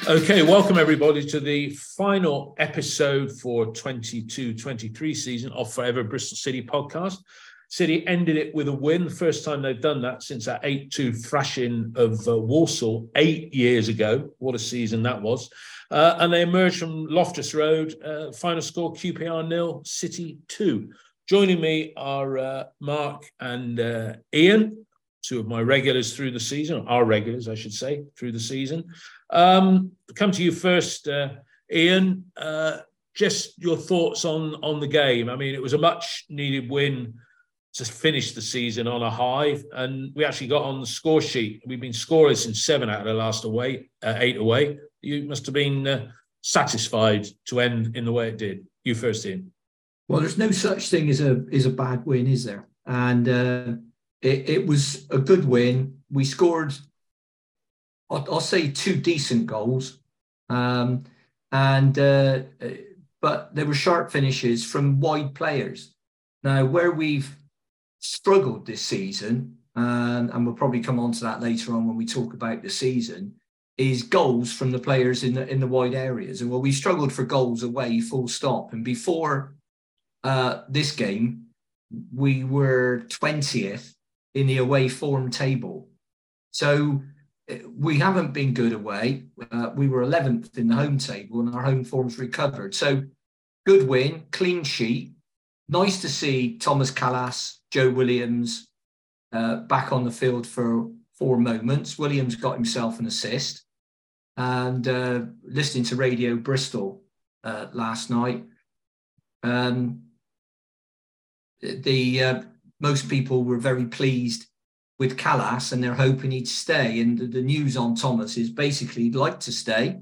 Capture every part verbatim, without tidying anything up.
Okay, welcome everybody to the final episode for twenty-two twenty-three season of Forever Bristol City podcast. City ended it with a win, the first time they've done that since that eight two thrashing of uh, Walsall eight years ago. What a season that was. Uh, and they emerged from Loftus Road, uh, final score Q P R nil, City two. Joining me are uh, Mark and uh, Ian, two of my regulars through the season, our regulars, I should say, through the season. Um, come to you first, uh, Ian. Uh, just your thoughts on, on the game. I mean, it was a much-needed win to finish the season on a high, and we actually got on the score sheet. We've been scoreless in seven out of the last away, uh, eight away. You must have been uh, satisfied to end in the way it did. You first, Ian. Well, there's no such thing as a is a bad win, is there? And uh, it, it was a good win. We scored, I'll, I'll say, two decent goals, um, and uh, but there were sharp finishes from wide players. Now, where we've struggled this season, um, and we'll probably come on to that later on when we talk about the season, is goals from the players in the in the wide areas. And well, we struggled for goals away, full stop. And before uh, this game, we were twentieth in the away form table. So we haven't been good away. Uh, we were eleventh in the home table, and our home form's recovered. So good win, clean sheet. Nice to see Thomas Callas, Joe Williams uh, back on the field for four moments. Williams got himself an assist. And uh, listening to Radio Bristol uh, last night, um, the uh, most people were very pleased with Callas, and they're hoping he'd stay. And the, the news on Thomas is basically he'd like to stay,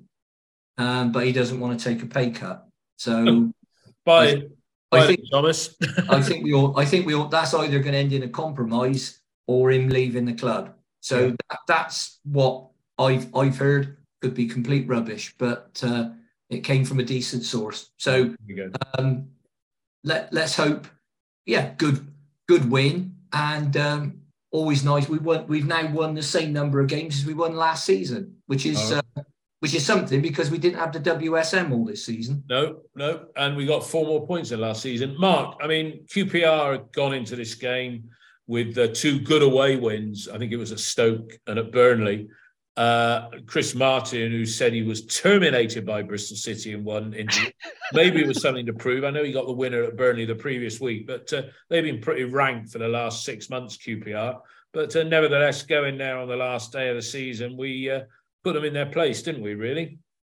um, but he doesn't want to take a pay cut. So, bye, I, bye I think Thomas. I think we all. I think we all. That's either going to end in a compromise or him leaving the club. So yeah. that, that's what I've I've heard. Could be complete rubbish, but uh, it came from a decent source. So um, let let's hope. Yeah, good good win, and um, always nice. We won. We've now won the same number of games as we won last season, which is oh. uh, which is something because we didn't have the W S M all this season. No, no, and we got four more points than last season. Mark, I mean, Q P R had gone into this game with uh, two good away wins. I think it was at Stoke and at Burnley. Uh, Chris Martin, who said he was terminated by Bristol City and won injury. Maybe it was something to prove. I know he got the winner at Burnley the previous week, but uh, they've been pretty ranked for the last six months, Q P R. But uh, nevertheless, going there on the last day of the season, we uh, put them in their place, didn't we, really?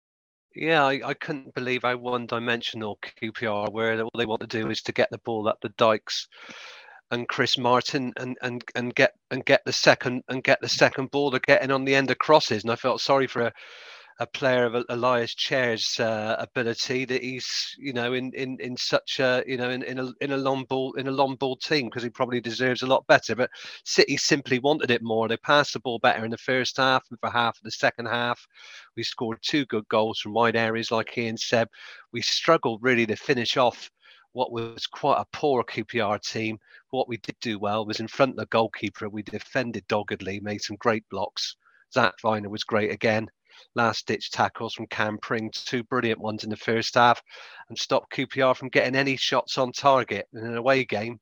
Yeah, I, I couldn't believe how one-dimensional Q P R were. All they want to do is to get the ball up the dikes and Chris Martin and and and get and get the second and get the second ball. They're getting on the end of crosses, and I felt sorry for a, a player of Elias Chair's uh, ability that he's you know in, in, in such a you know in, in a in a long ball in a long ball team, because he probably deserves a lot better. But City simply wanted it more. They passed the ball better in the first half, and for half of the second half, we scored two good goals from wide areas, like Ian said. We struggled really to finish off what was quite a poor Q P R team. What we did do well was in front of the goalkeeper, we defended doggedly, made some great blocks. Zach Viner was great again. Last-ditch tackles from Cam Pring, two brilliant ones in the first half, and stopped Q P R from getting any shots on target in an away game.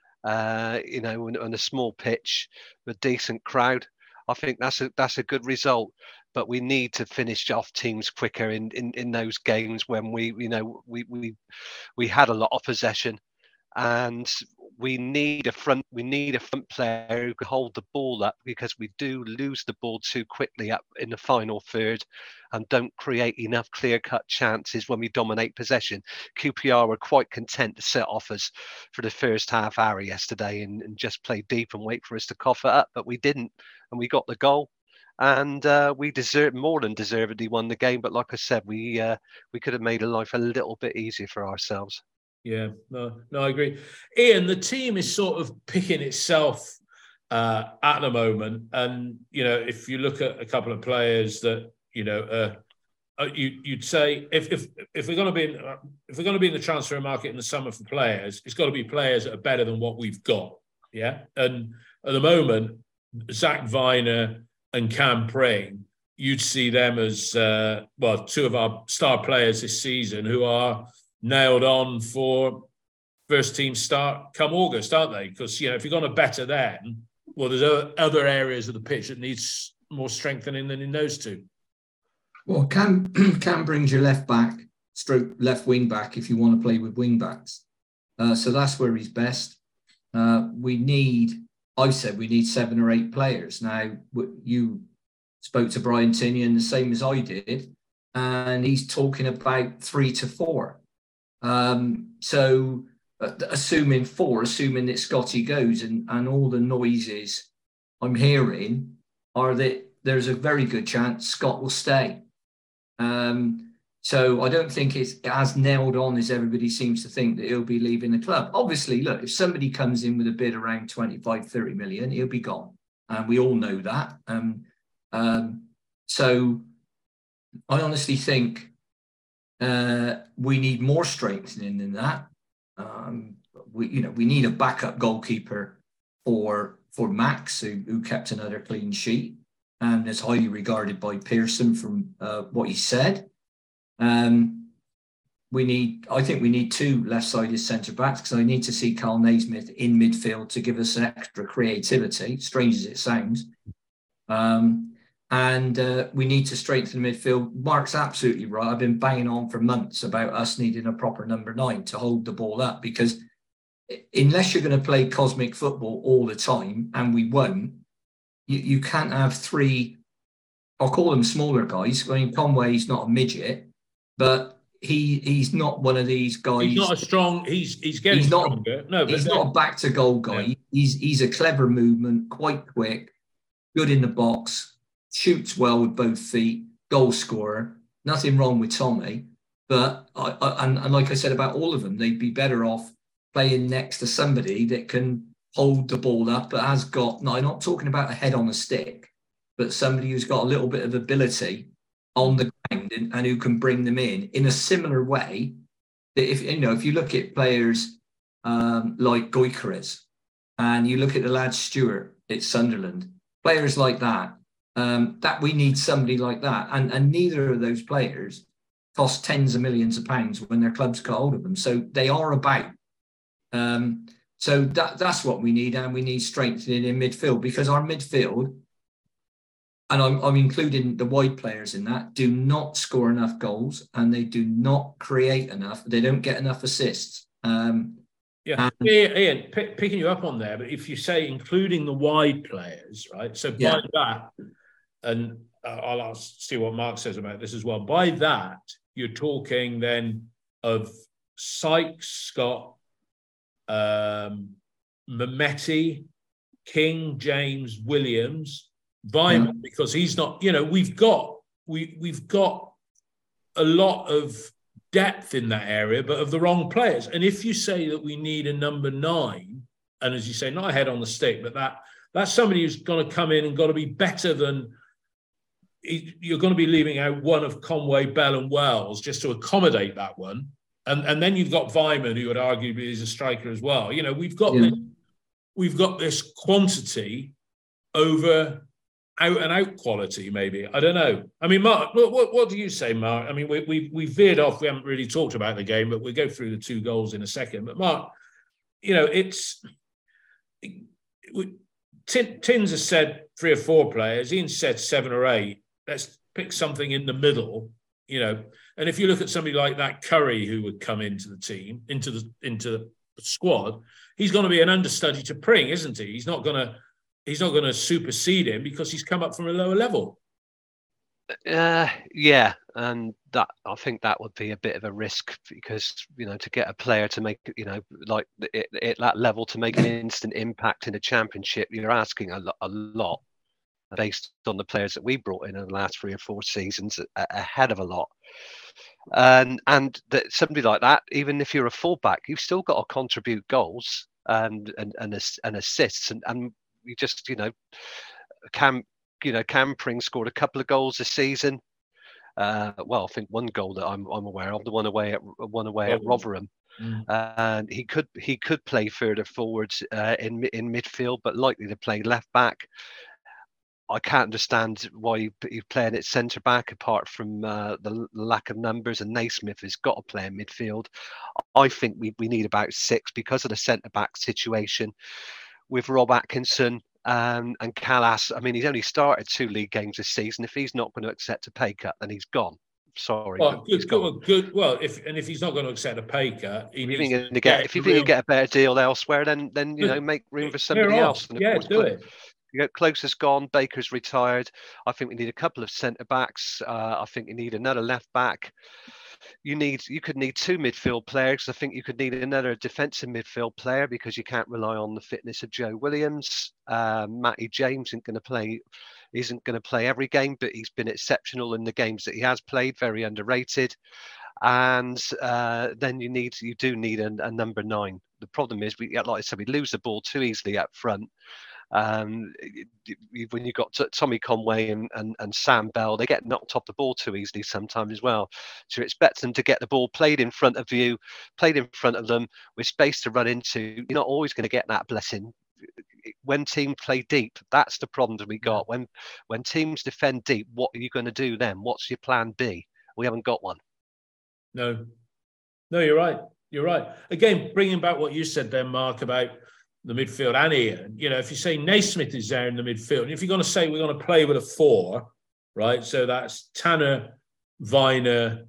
Uh, you know, on, on a small pitch, with a decent crowd. I think that's a that's a good result. But we need to finish off teams quicker in, in, in those games when we, you know, we we we had a lot of possession, and we need a front we need a front player who can hold the ball up, because we do lose the ball too quickly up in the final third and don't create enough clear-cut chances when we dominate possession. Q P R were quite content to set off us for the first half hour yesterday and, and just play deep and wait for us to cough it up, but we didn't, and we got the goal. And uh, we deserve more than deservedly won the game. But like I said, we uh, we could have made life a little bit easier for ourselves. Yeah, no, no, I agree. Ian, the team is sort of picking itself uh, at the moment. And, you know, if you look at a couple of players that, you know, uh, you, you'd say if if if we're going to be in, if we're going to be in the transfer market in the summer for players, it's got to be players that are better than what we've got. Yeah. And at the moment, Zach Viner and Cam Pring you'd see them as, uh, well, two of our star players this season who are nailed on for first team start come August, aren't they? Because, you know, if you're going to better them, well, there's other areas of the pitch that needs more strengthening than in those two. Well, Cam, Cam brings your left back, stroke left wing back if you want to play with wing backs. Uh, so that's where he's best. Uh, we need, I said we need seven or eight players. Now, you spoke to Brian Tinian the same as I did, and he's talking about three to four. Um, so uh, assuming four, assuming that Scotty goes, and, and all the noises I'm hearing are that there's a very good chance Scott will stay. Um, so I don't think it's as nailed on as everybody seems to think that he'll be leaving the club. Obviously, look, if somebody comes in with a bid around twenty-five, thirty million, he'll be gone. And we all know that. Um, um, so I honestly think uh, we need more strengthening than that. Um, we, you know, we need a backup goalkeeper for for Max, who, who kept another clean sheet and is highly regarded by Pearson from uh, what he said. Um, we need, I think we need two left-sided centre-backs because I need to see Carl Naismith in midfield to give us extra creativity, strange as it sounds. Um, and uh, we need to strengthen midfield. Mark's absolutely right. I've been banging on for months about us needing a proper number nine to hold the ball up, because unless you're going to play cosmic football all the time, and we won't, you, you can't have three, I'll call them smaller guys. I mean, Conway's not a midget, but he he's not one of these guys. He's not a strong. He's he's getting he's not, stronger. No, but he's not a back to goal guy. Yeah. He's he's a clever movement, quite quick, good in the box, shoots well with both feet, goal scorer. Nothing wrong with Tommy, but I, I and, and like I said about all of them, they'd be better off playing next to somebody that can hold the ball up, but has got. No, I'm not talking about a head on a stick, but somebody who's got a little bit of ability on the ground and, and who can bring them in in a similar way. That if you know, if you look at players um, like Gyökeres and you look at the lad Stewart at Sunderland, players like that, um, that we need somebody like that, and and neither of those players cost tens of millions of pounds when their clubs got hold of them, so they are about. Um, so that that's what we need, and we need strengthening in midfield, because our midfield, and I'm, I'm including the wide players in that, do not score enough goals, and they do not create enough. They don't get enough assists. Um, yeah, and, Ian, p- picking you up on there, but if you say including the wide players, right? So by yeah. that, and uh, I'll ask, see what Mark says about this as well. By that, you're talking then of Sykes, Scott, um, Mehmeti, King, James, Williams, Weimann, yeah. because he's not, you know, we've got we we've got a lot of depth in that area, but of the wrong players. And if you say that we need a number nine, and as you say, not a head on the stick, but that that's somebody who's going to come in and got to be better than, you're going to be leaving out one of Conway, Bell and Wells just to accommodate that one. And and then you've got Weimann, who would arguably is a striker as well. You know, we've got yeah. this, we've got this quantity over out and out quality, maybe. I don't know. I mean, Mark, what, what, what do you say, Mark? I mean, we, we, we veered off. We haven't really talked about the game, but we'll go through the two goals in a second. But Mark, you know, it's... It, we, Tin, Tins has said three or four players. Ian said seven or eight. Let's pick something in the middle, you know. And if you look at somebody like that Curry, who would come into the team, into the into the squad, he's going to be an understudy to Pring, isn't he? He's not going to... He's not going to supersede him because he's come up from a lower level. Uh, yeah, and that I think that would be a bit of a risk, because you know, to get a player to make, you know, like at that level to make an instant impact in a championship, you're asking a, a lot based on the players that we brought in in the last three or four seasons, a, a head of a lot. And and that somebody like that, even if you're a fullback, you've still got to contribute goals and and and, and assists and and. You just, you know, Cam, you know, Cam Pring scored a couple of goals this season. Uh, well, I think one goal that I'm I'm aware of, the one away at one away at Rotherham, mm. and he could he could play further forwards uh, in in midfield, but likely to play left back. I can't understand why you, you're playing at centre back apart from uh, the, the lack of numbers. And Naismith has got to play in midfield. I think we, we need about six because of the centre back situation with Rob Atkinson um, and Callas. I mean, he's only started two league games this season. If he's not going to accept a pay cut, then he's gone. Sorry, well, he's good, gone. good, good. Well, if and if he's not going to accept a pay cut, he if needs you to get, get if you a think real... you get a better deal elsewhere, then then you know make room for somebody Clear else. off. And Yeah, course, do it. You know, Close has gone, Baker's retired. I think we need a couple of centre backs. Uh, I think you need another left back. You need you could need two midfield players. I think you could need another defensive midfield player because you can't rely on the fitness of Joe Williams. Uh, Matty James isn't going to play isn't going to play every game, but he's been exceptional in the games that he has played. Very underrated. And uh, then you need you do need a, a number nine. The problem is we, like I said, we lose the ball too easily up front. Um, when you've got Tommy Conway and, and, and Sam Bell, they get knocked off the ball too easily sometimes as well. So you expect them to get the ball played in front of you, played in front of them with space to run into. You're not always going to get that blessing. When teams play deep, that's the problems we got. When when teams defend deep, what are you going to do then? What's your plan B? We haven't got one. No, no, you're right. You're right. Again, bringing back what you said there, Mark, about the midfield and Ian, you know, if you say Naismith is there in the midfield, and if you're going to say we're going to play with a four, right? So that's Tanner, Viner,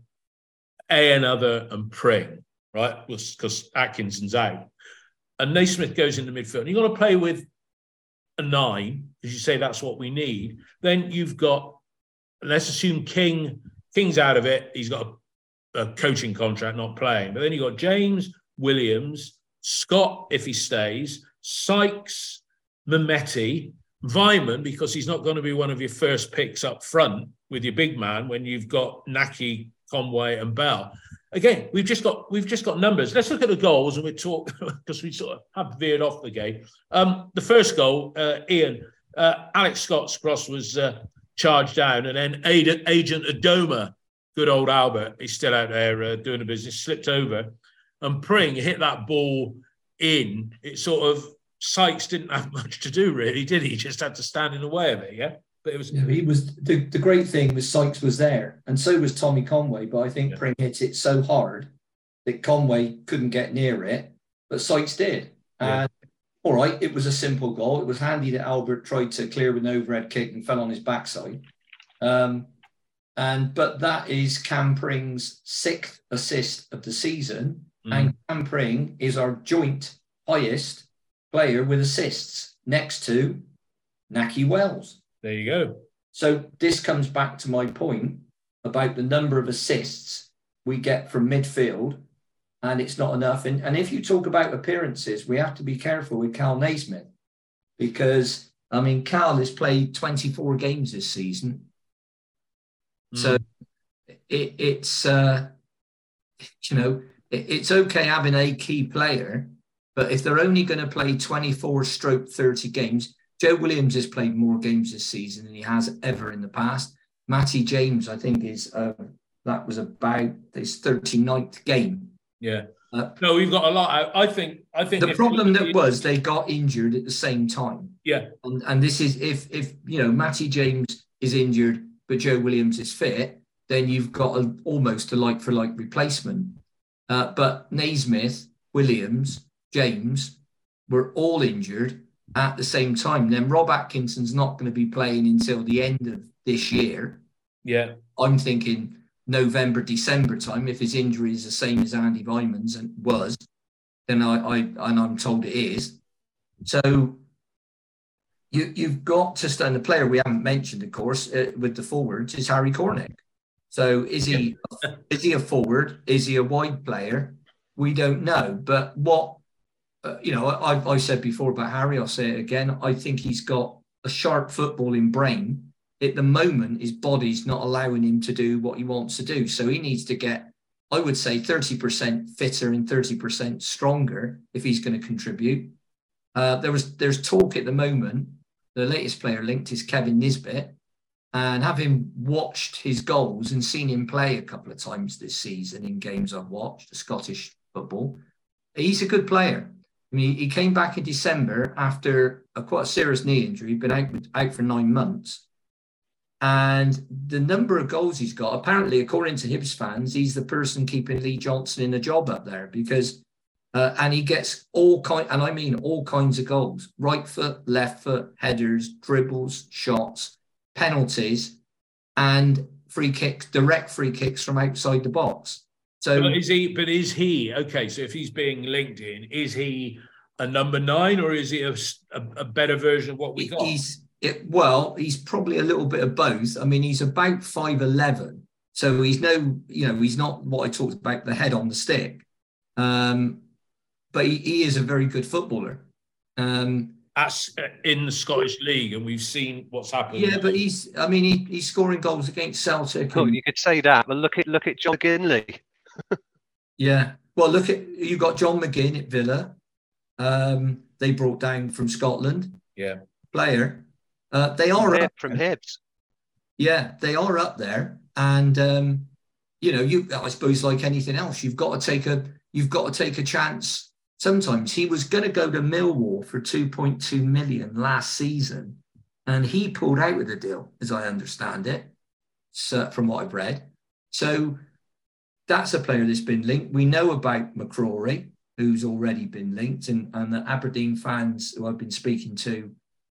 A another, and Pring, right? Because Atkinson's out. And Naismith goes in the midfield. And you're going to play with a nine, because you say that's what we need. Then you've got, let's assume King, King's out of it. He's got a, a coaching contract, not playing. But then you've got James, Williams, Scott, if he stays, Sykes, Mehmeti, Vyman, because he's not going to be one of your first picks up front with your big man when you've got Naki, Conway, and Bell. Again, we've just got we've just got numbers. Let's look at the goals and we talk because we sort of have veered off the game. Um, the first goal, uh, Ian, uh, Alex Scott's cross was uh, charged down, and then Agent, Agent Adoma, good old Albert, he's still out there uh, doing the business, slipped over, and Pring hit that ball in. It sort of Sykes didn't have much to do really, did he? He just had to stand in the way of it, yeah. But it was. Yeah, he was the, the great thing was Sykes was there, and so was Tommy Conway. But I think yeah. Pring hit it so hard that Conway couldn't get near it, but Sykes did. Yeah. And all right, it was a simple goal. It was handy that Albert tried to clear with an overhead kick and fell on his backside. Um, and but that is Cam Pring's sixth assist of the season, mm. and Cam Pring is our joint highest player with assists next to Naki Wells. There you go. So this comes back to my point about the number of assists we get from midfield, and it's not enough. And, and if you talk about appearances, we have to be careful with Cal Naismith because, I mean, Cal has played twenty-four games this season. Mm. So it, it's, uh, you know, it, it's okay having a key player, but if they're only going to play twenty-four stroke thirty games, Joe Williams has played more games this season than he has ever in the past. Matty James, I think, is uh, that was about his thirty-ninth game. Yeah. Uh, no, we've got a lot. I, I think. I think the problem that was they got injured at the same time. Yeah. And, and this is if if you know Matty James is injured but Joe Williams is fit, then you've got a, almost a like for like replacement. Uh, but Naismith, Williams, James were all injured at the same time. Then Rob Atkinson's not going to be playing until the end of this year. Yeah. I'm thinking November, December time. If his injury is the same as Andy Vyman's and was, then I, I and I'm told it is. So you, you've got to stand. The player we haven't mentioned, of course, uh, with the forwards is Harry Cornick. So is he is he a forward? Is he a wide player? We don't know. But what Uh, you know, I've, I've said before about Harry, I'll say it again. I think he's got a sharp footballing brain. At the moment, his body's not allowing him to do what he wants to do. So he needs to get, I would say, thirty percent fitter and thirty percent stronger if he's going to contribute. Uh, there was There's talk at the moment. The latest player linked is Kevin Nisbet. And having watched his goals and seen him play a couple of times this season in games I've watched, the Scottish football, he's a good player. I mean, he came back in December after a quite a serious knee injury. He'd been out, out for nine months. And the number of goals he's got, apparently, according to Hibs fans, he's the person keeping Lee Johnson in the job up there because, uh, and he gets all kind, and I mean all kinds of goals: right foot, left foot, headers, dribbles, shots, penalties, and free kicks, direct free kicks from outside the box. So but is he? But is he okay? So if he's being linked in, is he a number nine or is he a, a, a better version of what we got? He's it, well, he's probably a little bit of both. I mean, he's about five eleven, so he's no, you know, he's not what I talked about, the head on the stick. Um, but he, he is a very good footballer. Um, That's in the Scottish League, and we've seen what's happened. Yeah, but he's, I mean, he, he's scoring goals against Celtic. Oh, and, you could say that, but look at look at John McGinley. yeah, well, look at you got John McGinn at Villa. Um, they brought down from Scotland. Yeah, player. Uh, they are Hib, up from there. Hibs. Yeah, they are up there, and um, you know, you I suppose like anything else, you've got to take a you've got to take a chance. Sometimes he was going to go to Millwall for two point two million last season, and he pulled out of the deal, as I understand it, so, from what I've read. So that's a player that's been linked. We know about McCrory, who's already been linked, and, and the Aberdeen fans who I've been speaking to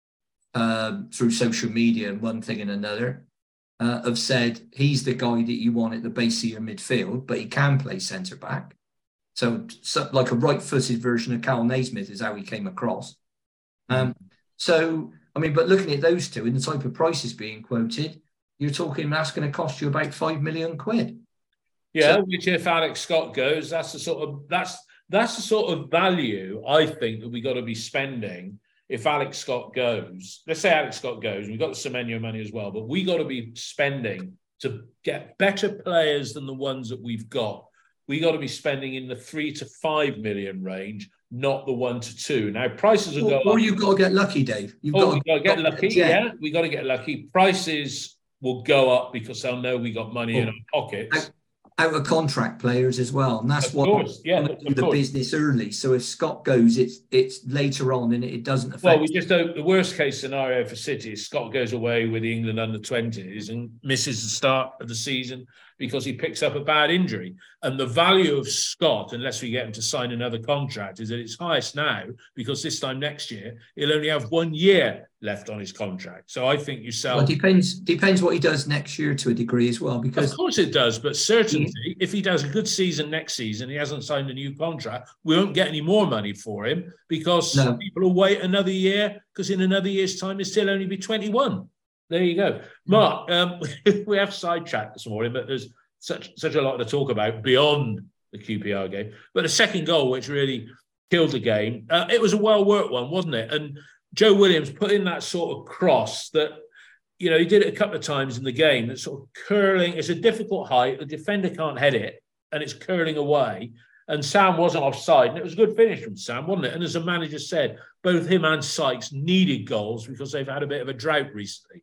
um, through social media and one thing and another uh, have said he's the guy that you want at the base of your midfield, but he can play centre back. So, so like a right-footed version of Cal Naismith is how he came across. Um, so, I mean, but looking at those two and the type of prices being quoted, you're talking that's going to cost you about five million quid. Yeah, So, which if Alex Scott goes, that's the sort of that's that's the sort of value I think that we got to be spending if Alex Scott goes. Let's say Alex Scott goes, we've got the Semenyo money as well, but we got to be spending to get better players than the ones that we've got. We got to be spending in the three to five million range, not the one to two. Now prices will or, go or up. you've got to get lucky, Dave. You've Oh, got, we got to get got lucky. Yeah, we got to get lucky. Prices will go up because they'll know we got money oh, in our pockets. out of contract players as well, and that's Of what course, yeah, do of the course. business early. So if Scott goes, it's it's later on, and it doesn't affect. Well, we just don't. The worst case scenario for City is Scott goes away with the England under twenties and misses the start of the season because he picks up a bad injury. And the value of Scott, unless we get him to sign another contract, is at its highest now because this time next year he'll only have one year left on his contract. So I think you sell. Well, depends depends what he does next year to a degree as well. Because Of course it does, but certainty, yeah. If he does a good season next season, he hasn't signed a new contract, we won't get any more money for him because no. people will wait another year because in another year's time, he'll still only be twenty-one. There you go. Mark, um, we have sidetracked this morning, but there's such such a lot to talk about beyond the Q P R game. But the second goal, which really killed the game, uh, it was a well-worked one, wasn't it? And Joe Williams put in that sort of cross that, you know, he did it a couple of times in the game. That's sort of curling. It's a difficult height. The defender can't head it, and it's curling away. And Sam wasn't offside, and it was a good finish from Sam, wasn't it? And as the manager said, both him and Sykes needed goals because they've had a bit of a drought recently.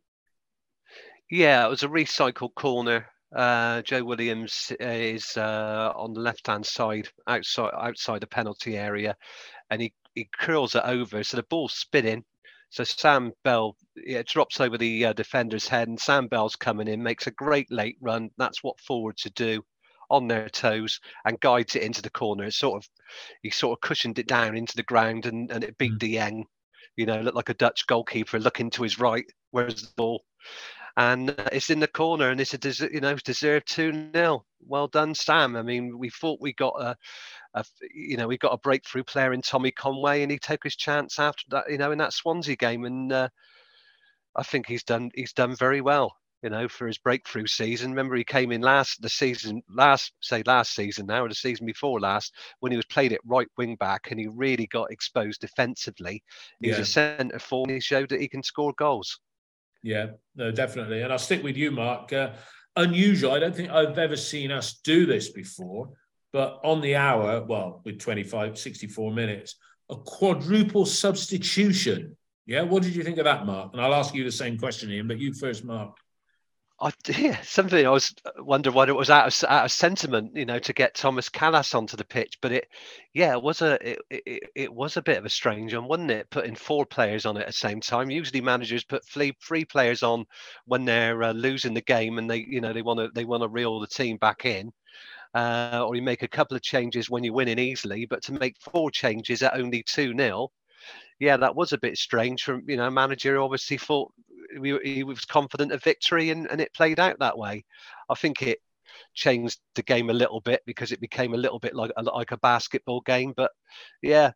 Yeah, it was a recycled corner. Uh, Joe Williams is uh, on the left-hand side, outside outside the penalty area, and he, he curls it over. So the ball's spinning. So Sam Bell yeah, drops over the uh, defender's head, and Sam Bell's coming in, makes a great late run. That's what forwards to do, on their toes, and guides it into the corner. It's sort of, he sort of cushioned it down into the ground, and, and it beat mm. Dieng. You know, looked like a Dutch goalkeeper looking to his right. Where's the ball? And uh, it's in the corner, and it's a des- you know deserved two nil. Well done, Sam. I mean, we thought we got a, a you know we got a breakthrough player in Tommy Conway, and he took his chance after that. You know, in that Swansea game, and uh, I think he's done he's done very well. You know, for his breakthrough season. Remember, he came in last the season last say last season now or the season before last when he was played at right wing back, and he really got exposed defensively. He's yeah. a centre forward. He showed that he can score goals. Yeah, no, definitely. And I'll stick with you, Mark. Uh, unusual. I don't think I've ever seen us do this before, but on the hour, well, with twenty-five, sixty-four minutes, a quadruple substitution. Yeah, what did you think of that, Mark? And I'll ask you the same question, Ian, but you first, Mark. I, yeah, something I was wonder whether it was out of out of sentiment, you know, to get Thomas Callas onto the pitch. But it, yeah, it was a it, it, it was a bit of a strange one, wasn't it? Putting four players on at the same time. Usually managers put three three players on when they're uh, losing the game and they you know they want to they want to reel the team back in. Uh, or you make a couple of changes when you're winning easily, but to make four changes at only two nil, yeah, that was a bit strange. From you know, manager obviously thought he, he was confident of victory, and, and it played out that way. I think it changed the game a little bit because it became a little bit like like a basketball game. But yeah,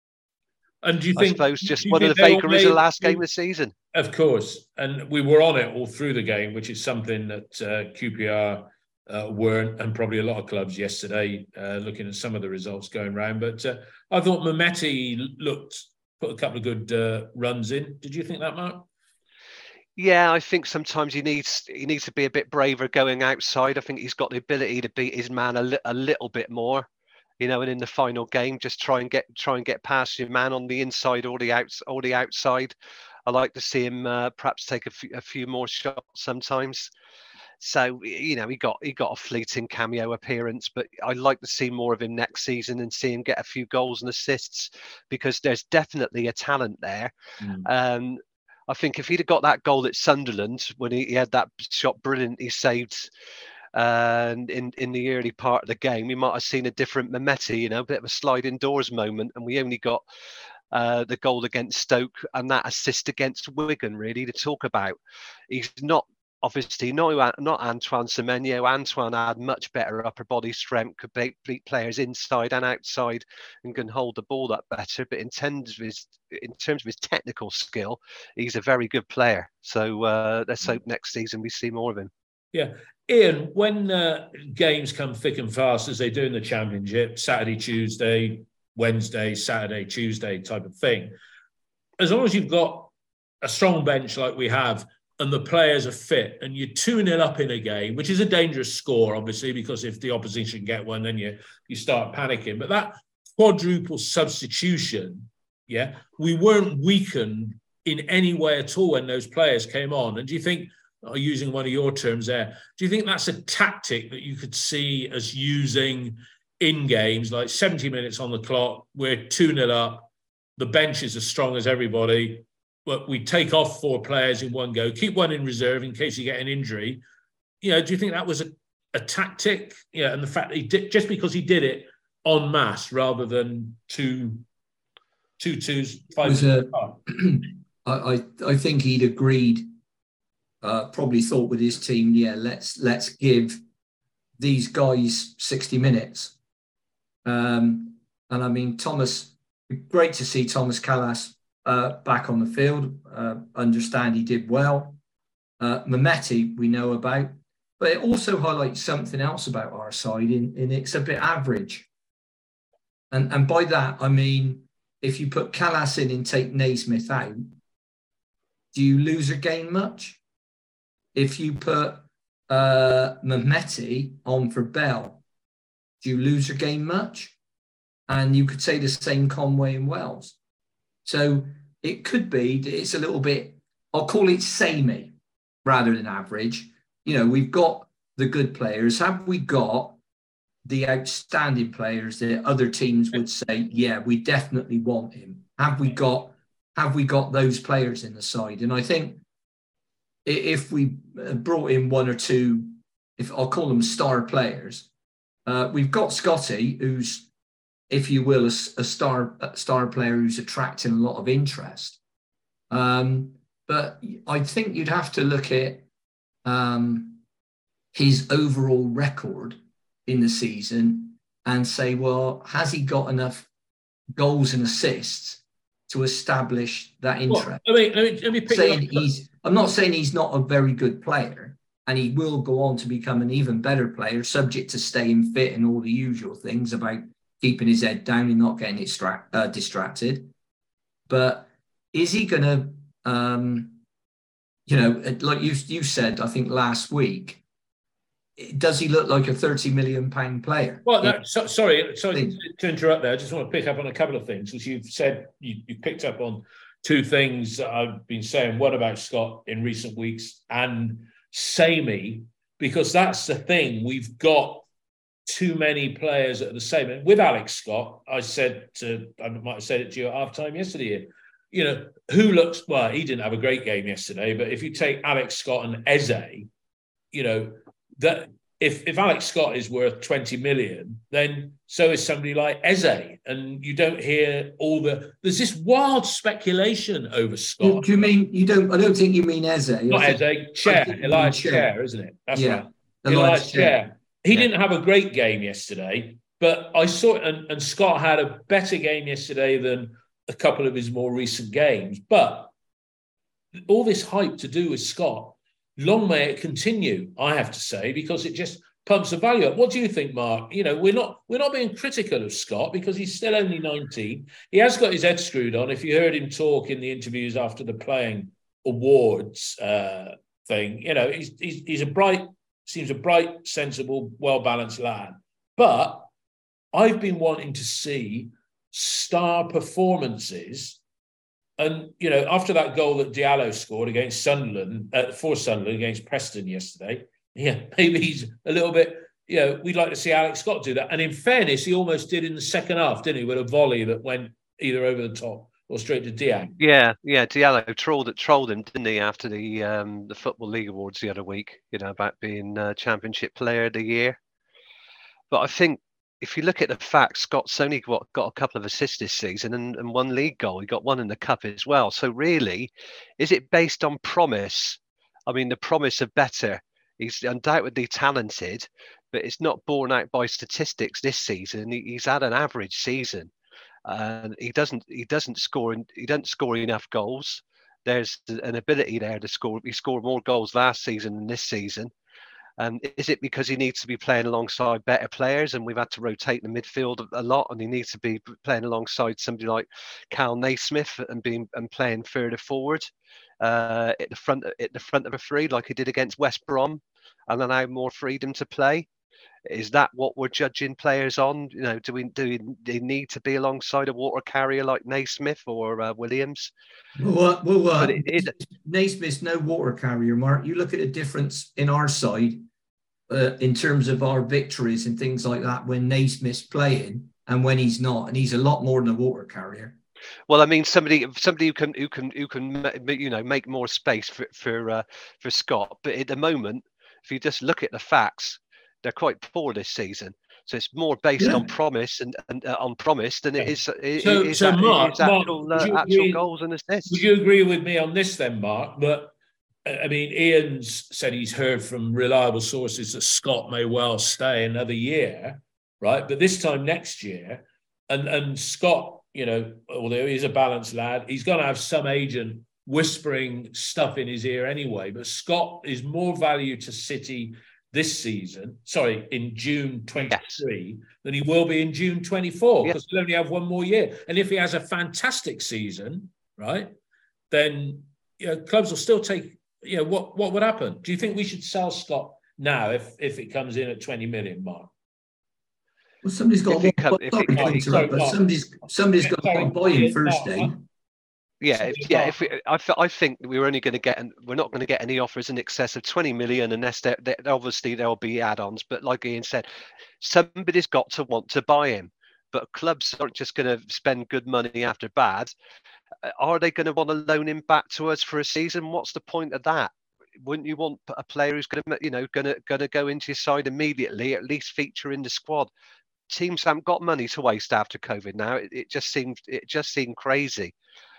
and do you I think? suppose just one one of the vagaries of the last game of the season. Of course, and we were on it all through the game, which is something that uh, Q P R. Uh, weren't, and probably a lot of clubs yesterday, uh, looking at some of the results going round. But uh, I thought Mehmeti looked, put a couple of good uh, runs in. Did you think that, Mark? Yeah, I think sometimes he needs he needs to be a bit braver going outside. I think he's got the ability to beat his man a, li- a little bit more, you know. And in the final game, just try and get try and get past your man on the inside or the outs or the outside. I like to see him uh, perhaps take a, f- a few more shots sometimes. So you know he got he got a fleeting cameo appearance, but I'd like to see more of him next season and see him get a few goals and assists because there's definitely a talent there. Mm. Um, I think if he'd have got that goal at Sunderland when he, he had that shot brilliant he saved uh, in in the early part of the game, we might have seen a different Mehmeti, you know, a bit of a sliding doors moment, and we only got uh, the goal against Stoke and that assist against Wigan really to talk about. He's not. Obviously, no, not Antoine Semenyo. Antoine had much better upper body strength, could beat, beat players inside and outside, and can hold the ball up better. But in terms of his, in terms of his technical skill, he's a very good player. So uh, let's hope next season we see more of him. Yeah, Ian. When uh, games come thick and fast, as they do in the Championship, Saturday, Tuesday, Wednesday, Saturday, Tuesday type of thing, as long as you've got a strong bench like we have, and the players are fit, and you're two nil up in a game, which is a dangerous score, obviously, because if the opposition get one, then you you start panicking. But that quadruple substitution, yeah, we weren't weakened in any way at all when those players came on. And do you think, using one of your terms there, do you think that's a tactic that you could see us using in games, like seventy minutes on the clock, we're two nil up, the bench is as strong as everybody, but we take off four players in one go, keep one in reserve in case you get an injury. You know, do you think that was a, a tactic? Yeah, and the fact that he did, just because he did it en masse rather than two, two twos, five. Was a, I, I think he'd agreed, uh, probably thought with his team, yeah, let's let's give these guys sixty minutes. Um, and I mean, Thomas, great to see Thomas Callas Uh, back on the field. Uh, understand he did well. Uh, Mehmeti we know about, but it also highlights something else about our side in, in it's a bit average. And and by that, I mean, if you put Callas in and take Naismith out, do you lose or gain much? If you put uh, Mehmeti on for Bell, do you lose or gain much? And you could say the same Conway and Wells. So it could be, it's a little bit, I'll call it samey rather than average. You know, we've got the good players. Have we got the outstanding players that other teams would say, yeah, we definitely want him? Have we got, have we got those players in the side? And I think if we brought in one or two, if I'll call them star players, uh, we've got Scotty, who's, if you will, a, a star a star player who's attracting a lot of interest. Um, but I think you'd have to look at um, his overall record in the season and say, well, has he got enough goals and assists to establish that interest? Well, I mean, let me, let me pick saying he's, I'm not saying he's not a very good player, and he will go on to become an even better player, subject to staying fit and all the usual things about keeping his head down and not getting distract, uh, distracted. But is he going to, um, you know, like you you said, I think last week, does he look like a thirty million pound player? Well, that, so, sorry, sorry to, to interrupt there. I just want to pick up on a couple of things. As you've said, you, you picked up on two things that I've been saying, one about Scott in recent weeks and samey, because that's the thing. We've got too many players at the same. And with Alex Scott, I said to, I might have said it to you at halftime yesterday, you know, who looks, well, he didn't have a great game yesterday, but if you take Alex Scott and Eze, you know, that if, if Alex Scott is worth twenty million, then so is somebody like Eze. And you don't hear all the, there's this wild speculation over Scott. Do you mean, you don't, I don't think you mean Eze. Not Eze, Chair, Ilias Chair, isn't it? That's yeah. right. Ilias Ilias Chair. Chair. He yeah. didn't have a great game yesterday, but I saw it, and, and Scott had a better game yesterday than a couple of his more recent games. But all this hype to do with Scott, long may it continue, I have to say, because it just pumps the value up. What do you think, Mark? You know, we're not we're not being critical of Scott because he's still only nineteen. He has got his head screwed on. If you heard him talk in the interviews after the playing awards uh, thing, you know, he's, he's he's a bright, seems a bright, sensible, well-balanced lad. But I've been wanting to see star performances. And, you know, after that goal that Diallo scored against Sunderland, uh, for Sunderland against Preston yesterday, yeah, maybe he's a little bit, you know, we'd like to see Alex Scott do that. And in fairness, he almost did in the second half, didn't he, with a volley that went either over the top or straight to Diallo. Yeah, yeah, Diallo trolled, trolled him, didn't he, after the um, the Football League Awards the other week, you know, about being uh, Championship Player of the Year. But I think if you look at the facts, Scott's only got, got a couple of assists this season and, and one league goal. He got one in the cup as well. So really, is it based on promise? I mean, the promise of better. He's undoubtedly talented, but it's not borne out by statistics this season. He, he's had an average season, and he doesn't he doesn't score he doesn't score enough goals. There's an ability there to score. He scored more goals last season than this season. And is it because he needs to be playing alongside better players, and we've had to rotate the midfield a lot, and he needs to be playing alongside somebody like Cal Naismith and being and playing further forward uh, at the front at the front of a three like he did against West Brom, and then have more freedom to play? Is that what we're judging players on? You know, do we do we, do we need to be alongside a water carrier like Naismith or uh, Williams? Well, well uh, it, it, Naismith's no water carrier, Mark. You look at the difference in our side uh, in terms of our victories and things like that when Naismith's playing and when he's not, and he's a lot more than a water carrier. Well, I mean, somebody somebody who can who can who can you know make more space for for uh, for Scott. But at the moment, if you just look at the facts, they're quite poor this season. So it's more based yeah. on promise and, and uh, on promise than it is. So, is so that, Mark, is actual, Mark, uh, actual goals and assists. Would you agree with me on this then, Mark? But I mean, Ian's said he's heard from reliable sources that Scott may well stay another year, right? But this time next year, and and Scott, you know, although he's a balanced lad, he's going to have some agent whispering stuff in his ear anyway. But Scott is more value to City this season, sorry, in June twenty-three, yes. than he will be in June twenty-four, because yes. he'll only have one more year. And if he has a fantastic season, right, then you know, clubs will still take, you know, what, what would happen? Do you think we should sell Scott now if, if it comes in at twenty million, Mark? Well, somebody's got to buy him. Somebody's, somebody's got to buy him first, eh? Yeah, if, yeah. If we, I, I think we're only going to get, we're not going to get any offers in excess of twenty million, unless there, there, obviously there'll be add-ons. But like Ian said, somebody's got to want to buy him. But clubs aren't just going to spend good money after bad. Are they going to want to loan him back to us for a season? What's the point of that? Wouldn't you want a player who's going to, you know, going to going to go into your side immediately, at least feature in the squad? Teams haven't got money to waste after COVID now. It, it just seemed, it just seemed crazy.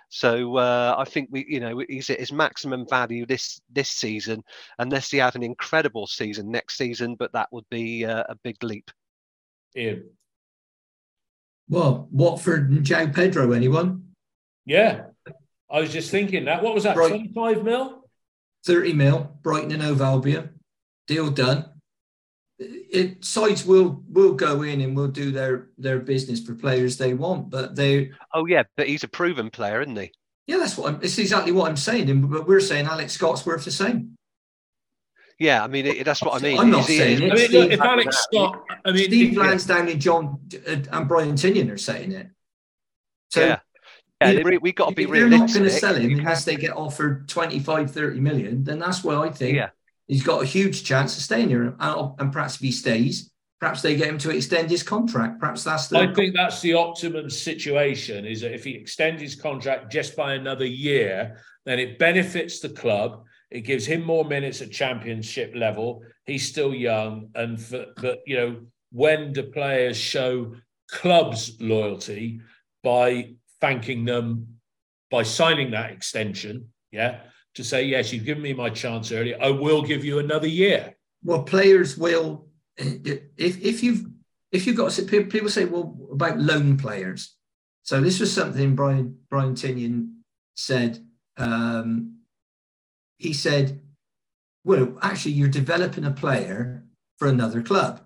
So uh, I think we, you know, he's at his maximum value this this season, unless he had an incredible season next season. But that would be uh, a big leap. Ian. Well, Watford and João Pedro, anyone? Yeah, I was just thinking that. What was that? Bright- twenty-five mil, thirty mil. Brighton and Hove Albion, deal done. It sides will will go in and will do their their business for players they want, but they. Oh yeah, but he's a proven player, isn't he? Yeah, that's what I'm. It's exactly what I'm saying. But we're saying Alex Scott's worth the same. Yeah, I mean it, that's what I mean. I'm not is saying he, it. I mean, look, if Alex Scott, I mean, Steve Lansdown and John and Brian Tinian are saying it. So yeah, yeah, you know, we got to be if they're realistic. Not going to sell him unless they get offered twenty-five, thirty million. Then that's what I think. Yeah. he's got a huge chance of staying here. And, and perhaps if he stays, perhaps they get him to extend his contract. Perhaps that's the. I think that's the optimum situation, is that if he extends his contract just by another year, then it benefits the club. It gives him more minutes at championship level. He's still young. And for, but, you know, when do players show clubs loyalty? By thanking them, by signing that extension, yeah, to say, yes, you've given me my chance earlier. I will give you another year. Well, players will, if if you've if you've got, people say, well, about loan players. So this was something Brian Brian Tinian said. Um, he said, well, actually, you're developing a player for another club.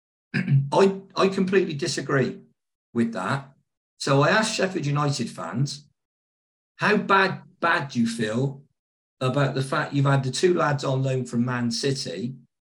I I completely disagree with that. So I asked Sheffield United fans, how bad bad do you feel about the fact you've had the two lads on loan from Man City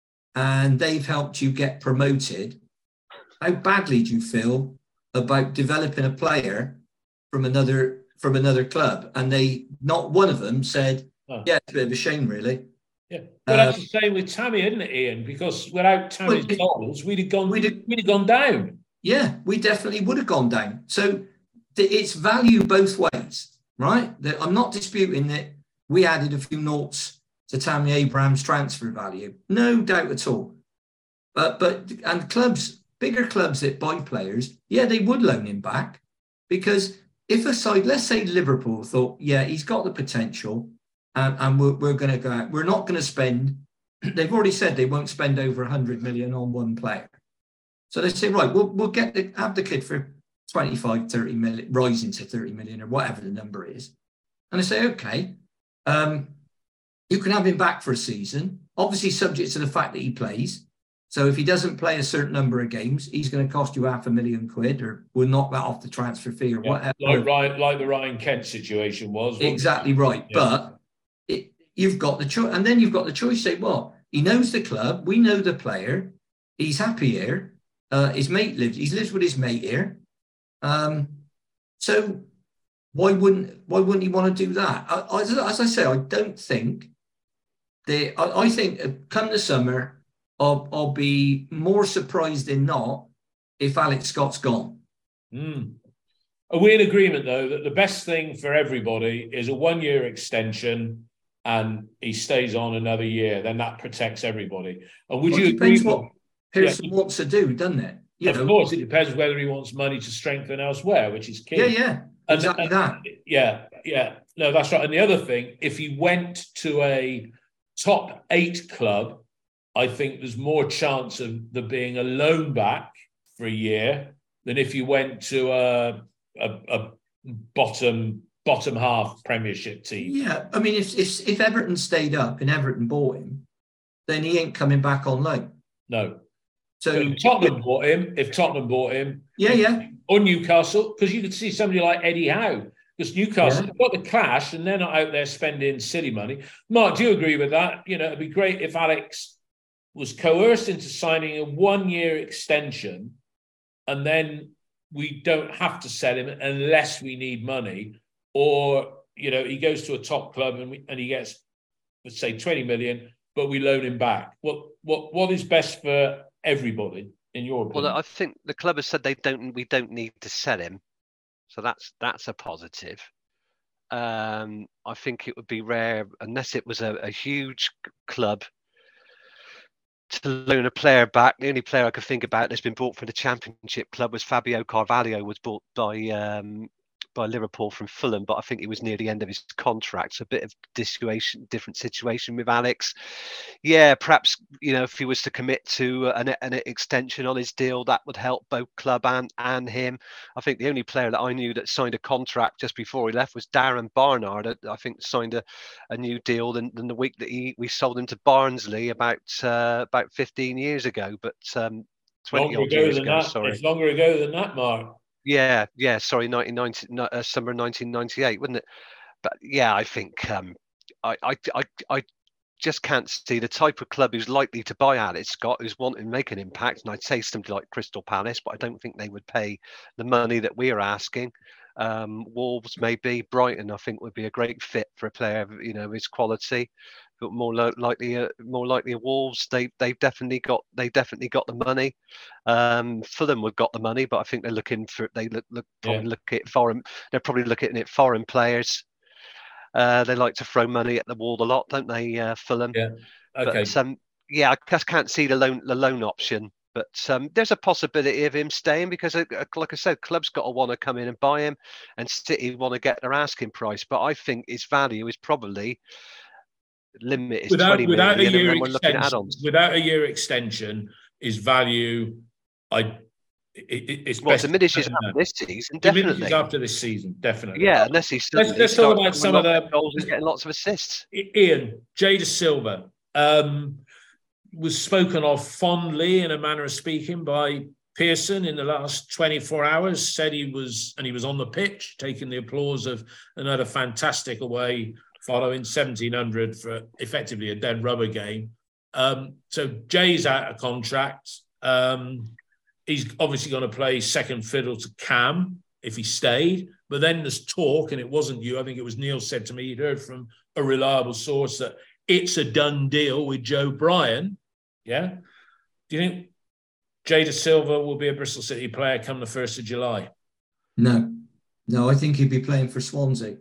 and they've helped you get promoted? How badly do you feel about developing a player from another from another club? And they, not one of them said, oh. yeah, it's a bit of a shame, really. Yeah, but um, that's the same with Tammy, isn't it, Ian? Because without Tammy's well, goals, we'd have gone, we'd have, we'd have gone down. Yeah, we definitely would have gone down. So it's value both ways, right? I'm not disputing that we added a few noughts to Tammy Abraham's transfer value. No doubt at all. But, but and clubs, bigger clubs that buy players, yeah, they would loan him back. Because if a side, let's say Liverpool thought, yeah, he's got the potential and, and we're, we're going to go out. We're not going to spend, they've already said they won't spend over one hundred million on one player. So they say, right, we'll we'll get the have the kid for twenty-five, thirty million, rising to thirty million or whatever the number is. And they say, okay, um, you can have him back for a season, obviously subject to the fact that he plays. So if he doesn't play a certain number of games, he's going to cost you half a million quid, or we'll knock that off the transfer fee or yeah, whatever. Like, right, like the Ryan Kent situation was. Exactly right. Yeah. But it, you've got the choice. And then you've got the choice. Say, well, he knows the club. We know the player. He's happy here. Uh, his mate lives. He lives with his mate here. Um, so why wouldn't why wouldn't he want to do that? I, as, as I say, I don't think they. I, I think come the summer, I'll, I'll be more surprised than not if Alex Scott's gone. Mm. Are we in agreement though that the best thing for everybody is a one-year extension and he stays on another year? Then that protects everybody. And would well, you it depends agree? What Pearson yeah. wants to do, doesn't it? You of know. course, it depends whether he wants money to strengthen elsewhere, which is key. Yeah, yeah, exactly and, that. Yeah, yeah. No, that's right. And the other thing, if he went to a top eight club, I think there's more chance of there being a loan back for a year than if you went to a, a, a bottom bottom half Premiership team. Yeah, I mean, if, if if Everton stayed up and Everton bought him, then he ain't coming back on loan. No. So if Tottenham bought him, if Tottenham bought him, yeah, yeah, or Newcastle, because you could see somebody like Eddie Howe, because Newcastle yeah. got the cash and they're not out there spending silly money. Mark, do you agree with that? You know, it'd be great if Alex was coerced into signing a one-year extension, and then we don't have to sell him unless we need money, or you know, he goes to a top club and we, and he gets, let's say, twenty million, but we loan him back. What what what is best for everybody, in your opinion? Well, I think the club has said they don't. We don't need to sell him, so that's that's a positive. Um, I think it would be rare unless it was a, a huge club to loan a player back. The only player I could think about that's been bought for the Championship club was Fabio Carvalho, was bought by um, by Liverpool from Fulham, but I think he was near the end of his contract. So a bit of situation, different situation with Alex. Yeah, perhaps, you know, if he was to commit to an, an extension on his deal, that would help both club and, and him. I think the only player that I knew that signed a contract just before he left was Darren Barnard. I, I think signed a, a new deal than, than the week that he we sold him to Barnsley about uh, about fifteen years ago. But um, twenty longer odd years ago, that. sorry. It's longer ago than that, Mark. Yeah, yeah. Sorry, nineteen ninety, uh, summer nineteen ninety-eight, wasn't it? But yeah, I think um, I, I, I, I just can't see the type of club who's likely to buy Alex Scott, who's wanting to make an impact. And I'd say something like Crystal Palace, but I don't think they would pay the money that we are asking. Um, Wolves, maybe Brighton, I think would be a great fit for a player, you know, his quality. but more lo- likely, uh, more likely Wolves. They they've definitely got they definitely got the money. Um, Fulham have got the money, but I think they're looking for they look, look probably Yeah. look at foreign. They're probably looking at foreign players. Uh, they like to throw money at the wall a lot, don't they, uh, Fulham? Yeah. Okay. But um, yeah, I just can't see the loan the loan option. But um, there's a possibility of him staying because, uh, like I said, clubs got to want to come in and buy him, and City want to get their asking price. But I think his value is probably limit is Without twenty without a million, year and then we're looking at extension, add-ons. without a year extension, his value, I it, it's Well, best diminishes after this season, diminishes definitely. after this season, definitely. Yeah, unless he's let's, let's talk about some of the goals and getting lots of assists. Ian, Jay Dasilva um, was spoken of fondly, in a manner of speaking, by Pearson in the last twenty-four hours. Said he was, and he was on the pitch, taking the applause of another fantastic away following seventeen hundred for effectively a dead rubber game. Um, so Jay's out of contract. Um, he's obviously going to play second fiddle to Cam if he stayed. But then there's talk, and it wasn't you, I think it was Neil said to me, he'd heard from a reliable source that it's a done deal with Joe Bryan. Yeah? Do you think Jay Dasilva will be a Bristol City player come the first of July? No. No, I think he'd be playing for Swansea.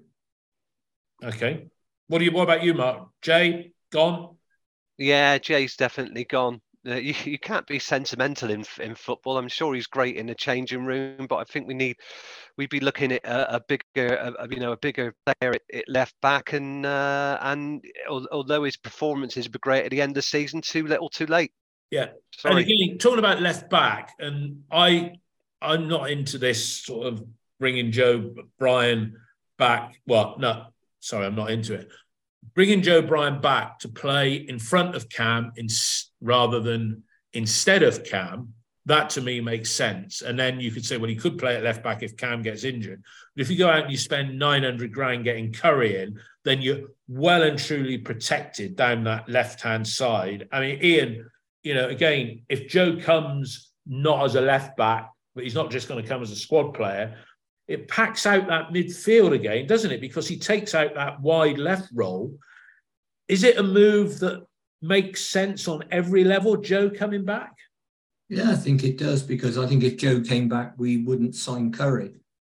Okay. What do you? What about you, Mark? Jay, gone? Yeah, Jay's definitely gone. Uh, you, you can't be sentimental in in football. I'm sure he's great in the changing room, but I think we need we'd be looking at a, a bigger, a, you know, a bigger player at, at left back, and uh, and although his performances were great at the end of the season, too little, too late. Yeah. Sorry. And again, talking about left back, and I I'm not into this sort of bringing Joe Bryan back. Well, no, sorry, I'm not into it. Bringing Joe Bryan back to play in front of Cam in, rather than instead of Cam, that to me makes sense. And then you could say, well, he could play at left back if Cam gets injured. But if you go out and you spend nine hundred grand getting Curry in, then you're well and truly protected down that left-hand side. I mean, Ian, you know, again, if Joe comes not as a left back, but he's not just going to come as a squad player, it packs out that midfield again, doesn't it? Because he takes out that wide left role. Is it a move that makes sense on every level, Joe coming back? Yeah, I think it does, because I think if Joe came back, we wouldn't sign Curry.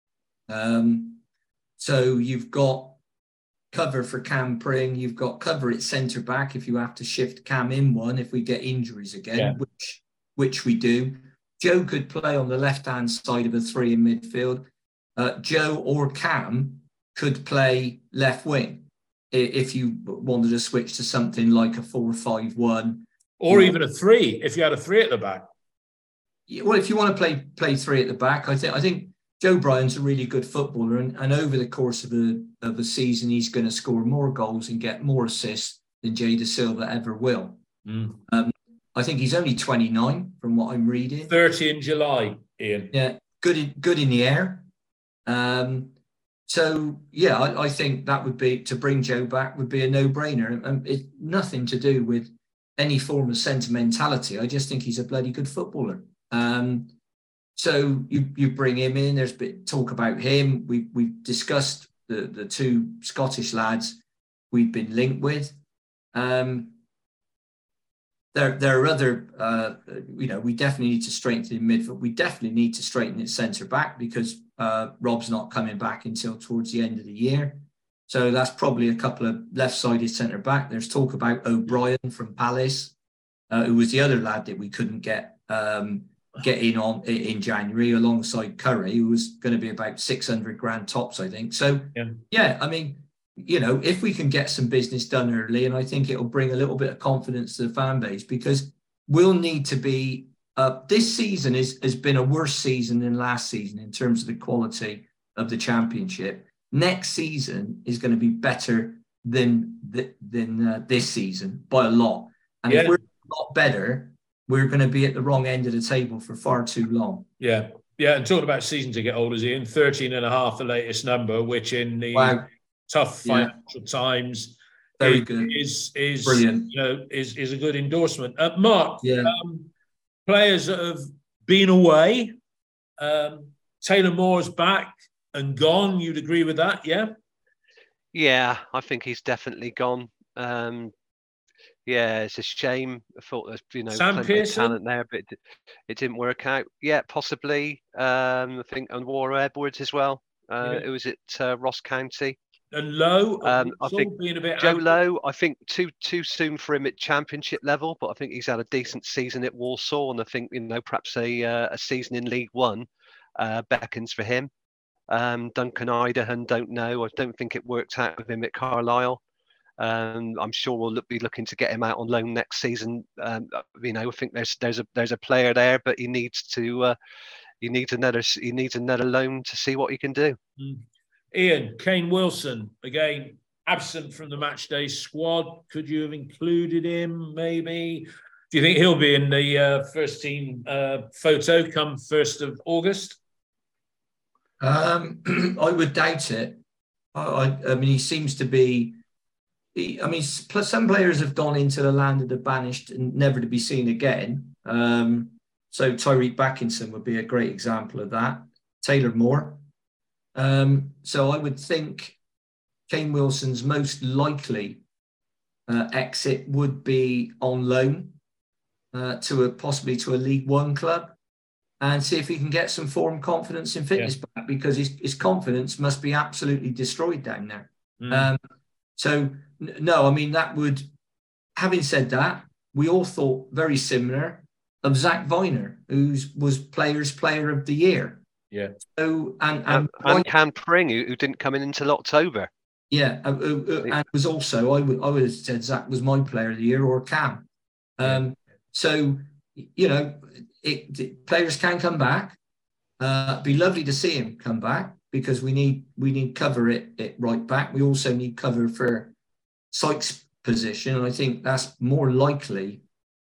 Um, so you've got cover for Cam Pring, you've got cover at centre back if you have to shift Cam in one if we get injuries again, yeah. which which we do. Joe could play on the left-hand side of a three in midfield. Uh, Joe or Cam could play left wing if you wanted to switch to something like a four five one. Or you even know. a three, if you had a three at the back. Yeah, well, if you want to play play three at the back, I think I think Joe Bryan's a really good footballer, and, and over the course of a, of a season, he's going to score more goals and get more assists than Jay Dasilva ever will. Mm. Um, I think he's only twenty-nine from what I'm reading. thirty in July, Ian. Yeah, good in, good in the air. Um, so yeah, I, I think that would be, to bring Joe back would be a no-brainer, and it's nothing to do with any form of sentimentality. I just think he's a bloody good footballer. Um, so you you bring him in. There's a bit talk about him. We we've discussed the the two Scottish lads we've been linked with. Um, there there are other. Uh, you know, we definitely need to strengthen in midfield. We definitely need to strengthen at centre back, because uh, Rob's not coming back until towards the end of the year. So that's probably a couple of left-sided centre back. There's talk about O'Brien from Palace, uh, who was the other lad that we couldn't get. Um, get in on in January alongside Curry, who was going to be about six hundred grand tops, I think. So, yeah. yeah, I mean, you know, if we can get some business done early, and I think it'll bring a little bit of confidence to the fan base, because we'll need to be, uh, this season is, has been a worse season than last season in terms of the quality of the championship. Next season is going to be better than, than uh, this season by a lot. And yeah. if we're a lot better, we're going to be at the wrong end of the table for far too long. Yeah. Yeah. And talking about season ticket holders, Ian, thirteen and a half, the latest number, which in the wow. tough financial yeah. times Very is, good. is, is, Brilliant. You know, is, is a good endorsement. Uh, Mark, yeah. um, players that have been away, um, Taylor Moore's back and gone. You'd agree with that, yeah? Yeah, I think he's definitely gone. Um, Yeah, it's a shame. I thought there's you know Sam plenty Pearson? of talent there, but it, it didn't work out. Yeah, possibly. Um, I think and Warren Edwards as well. Uh, Yeah. It was at uh, Ross County. And Lowe, Um, I think being a bit Joe average. Lowe. I think too too soon for him at championship level, but I think he's had a decent season at Walsall, and I think you know perhaps a uh, a season in League One uh, beckons for him. Um, Duncan Idahan, don't know. I don't think it worked out with him at Carlisle. Um, I'm sure we'll look, be looking to get him out on loan next season. Um, you know, I think there's there's a there's a player there, but he needs to uh, he needs another he needs another loan to see what he can do. Mm. Ian, Kane Wilson, again absent from the match day squad. Could you have included him? Maybe. Do you think he'll be in the uh, first team uh, photo come first of August? Um, I would doubt it. I, I, I mean, he seems to be. He, I mean, plus some players have gone into the land of the banished and never to be seen again. Um, so Tyreek Backinson would be a great example of that. Taylor Moore. Um, so I would think Kane Wilson's most likely uh, exit would be on loan uh, to a possibly to a League One club, and see if he can get some form, confidence, and fitness yeah. back, because his, his confidence must be absolutely destroyed down there. Mm. Um, so, n- no, I mean, that would, having said that, we all thought very similar of Zach Viner, who was Players' Player of the Year. Yeah. So, and, and, and, and Cam Pring, who, who didn't come in until October. Yeah. Uh, uh, and was also, I would, I would have said Zach was my Player of the Year, or Cam. Um, yeah. So, you know, It, it, players can come back. Uh, it'd be lovely to see him come back, because we need we need cover at, at right back. We also need cover for Sykes' position, and I think that's more likely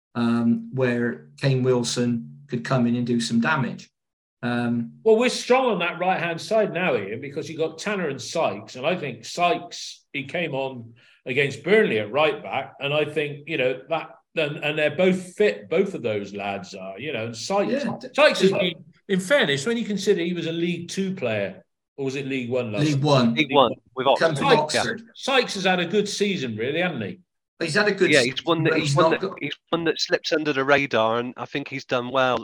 um, where Kane Wilson could come in and do some damage. Um, well, we're strong on that right hand side now, Ian, because you've got Tanner and Sykes, and I think Sykes, he came on against Burnley at right back, and I think you know that. And, and they're both fit, both of those lads are, you know. Sykes, yeah. Sykes has been, in fairness, when you consider he was a League Two player, or was it League One last League One. League One. With Oxford. Sykes, Oxford. Sykes has had a good season, really, hasn't he? He's had a good yeah, season. He's one that, he's, he's, one that, got... he's one that slips under the radar, and I think he's done well.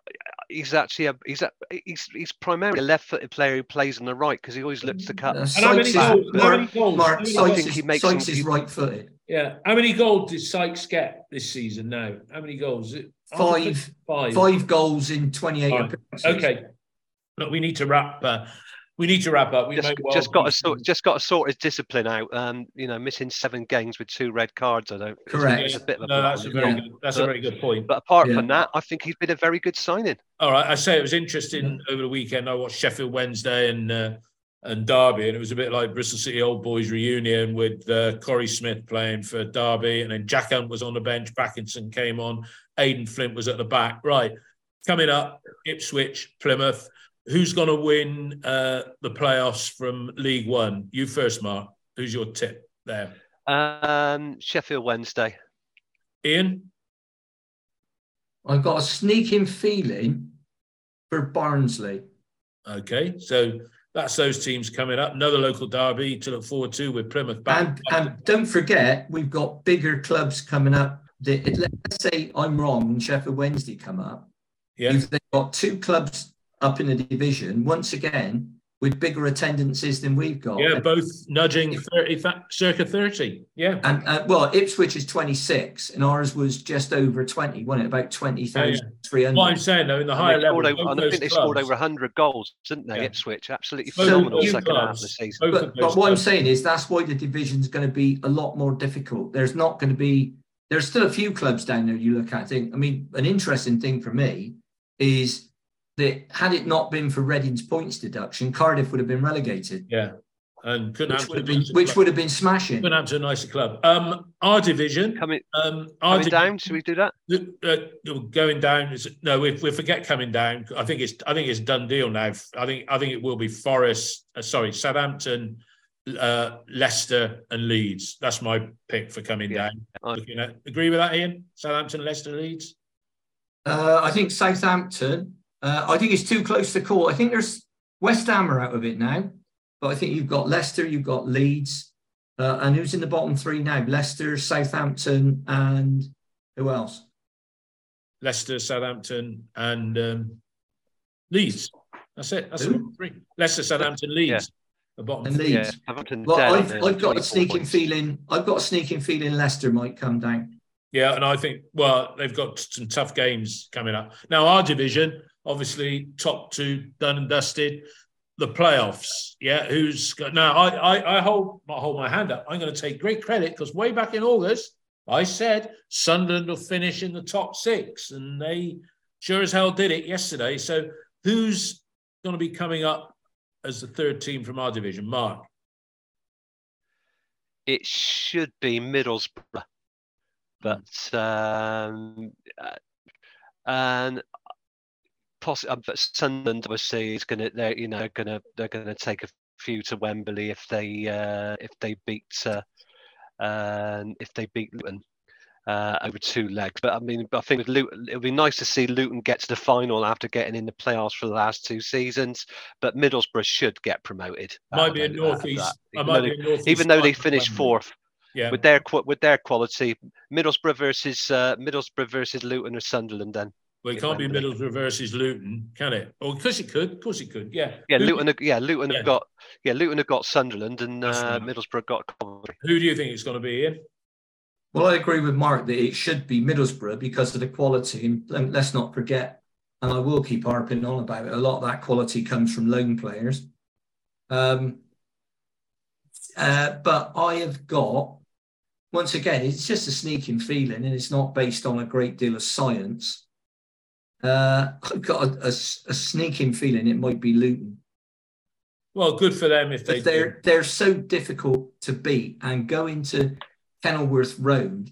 He's actually a he's a, he's he's primarily a left-footed player who plays on the right, because he always looks to cut. Uh, and how many goals? How many goals? Mark, Sykes, I think he makes Sykes some, is right-footed. Yeah. How many goals did Sykes get this season now? How many goals? Five. Five. Five goals in twenty-eight right. appearances. Okay. Look, we need to wrap. Uh, we need to wrap up. We just, well just got to sort. Just got to sort his discipline out. Um, you know, missing seven games with two red cards. I don't. Correct. It's, it's a bit of a no, that's a very yeah. good. That's but, a very good point. But apart yeah. from that, I think he's been a very good signing. All right. I say it was interesting yeah. over the weekend. I watched Sheffield Wednesday and. Uh, and Derby, and it was a bit like Bristol City Old Boys reunion with uh, Corey Smith playing for Derby, and then Jack Hunt was on the bench, Backinson came on, Aidan Flint was at the back. Right, coming up, Ipswich, Plymouth. Who's going to win uh, the playoffs from League One? You first, Mark. Who's your tip there? Um, Sheffield Wednesday. Ian? I've got a sneaking feeling for Barnsley. Okay, so that's those teams coming up. Another local derby to look forward to with Plymouth back. And, and don't forget, we've got bigger clubs coming up. That, let's say I'm wrong and Sheffield Wednesday come up. Yeah. You've got two clubs up in the division, once again, with bigger attendances than we've got. Yeah, both nudging thirty, circa thirty. Yeah. And uh, well, Ipswich is twenty-six, and ours was just over twenty, wasn't it? About twenty thousand three hundred. What I'm saying, though, in the higher level, over, I think they clubs. scored over one hundred goals, didn't they, yeah. Ipswich? Absolutely so, phenomenal second clubs, half of the season. But, but what I'm saying is that's why the division's going to be a lot more difficult. There's not going to be, there's still a few clubs down there you look at. Think, I mean, an interesting thing for me is that had it not been for Reading's points deduction, Cardiff would have been relegated. Yeah. And couldn't which, would have, been, which would have been smashing. Couldn't have to a nicer club. Um, our division. Coming, um, our coming division, down, should we do that? Uh, going down is no, we, we forget coming down. I think it's I think it's done deal now. I think I think it will be Forest, uh, sorry, Southampton, uh, Leicester and Leeds. That's my pick for coming yeah. down. Looking at, agree with that, Ian? Southampton, Leicester, Leeds? Uh, I think Southampton. Uh, I think it's too close to call. I think there's West Ham are out of it now, but I think you've got Leicester, you've got Leeds, Uh, and who's in the bottom three now? Leicester, Southampton, and who else? Leicester, Southampton, and um, Leeds. That's it. That's the bottom three. Leicester, Southampton, Leeds. Yeah. The bottom and three. Leeds. Yeah, Southampton well, dead, I've, I've got a sneaking points. feeling. I've got a sneaking feeling Leicester might come down. Yeah, and I think, well, they've got some tough games coming up. Now, our division, obviously, top two done and dusted. The playoffs, yeah. Who's got now? I, I, I hold, I hold my hand up. I'm going to take great credit because way back in August, I said Sunderland will finish in the top six, and they sure as hell did it yesterday. So, who's going to be coming up as the third team from our division, Mark? It should be Middlesbrough, but um, uh, and. Poss- but Sunderland obviously is going to, they're you know going to they're going to take a few to Wembley if they uh, if they beat uh, uh, if they beat Luton uh, over two legs. But I mean, I think with Luton, it would be nice to see Luton get to the final after getting in the playoffs for the last two seasons. But Middlesbrough should get promoted. Might be a northeast. Even, though they, even though they finished fourth. Yeah. With their with their quality, Middlesbrough versus uh, Middlesbrough versus Luton or Sunderland then. Well, it can't Wembley. be Middlesbrough versus Luton, can it? Oh, of course it could. Of course it could. Yeah. Yeah, Luton. Luton yeah, Luton yeah. have got. Yeah, Luton have got Sunderland, and uh, right. Middlesbrough got Coventry. Who do you think it's going to be, Ian? Well, I agree with Mark that it should be Middlesbrough because of the quality. And let's not forget, and I will keep harping on about it. A lot of that quality comes from loan players. Um, uh, but I have got, once again, it's just a sneaking feeling, and it's not based on a great deal of science. Uh, I've got a, a, a sneaking feeling it might be Luton. Well, good for them if they. But they're do. they're so difficult to beat, and going to Kenilworth Road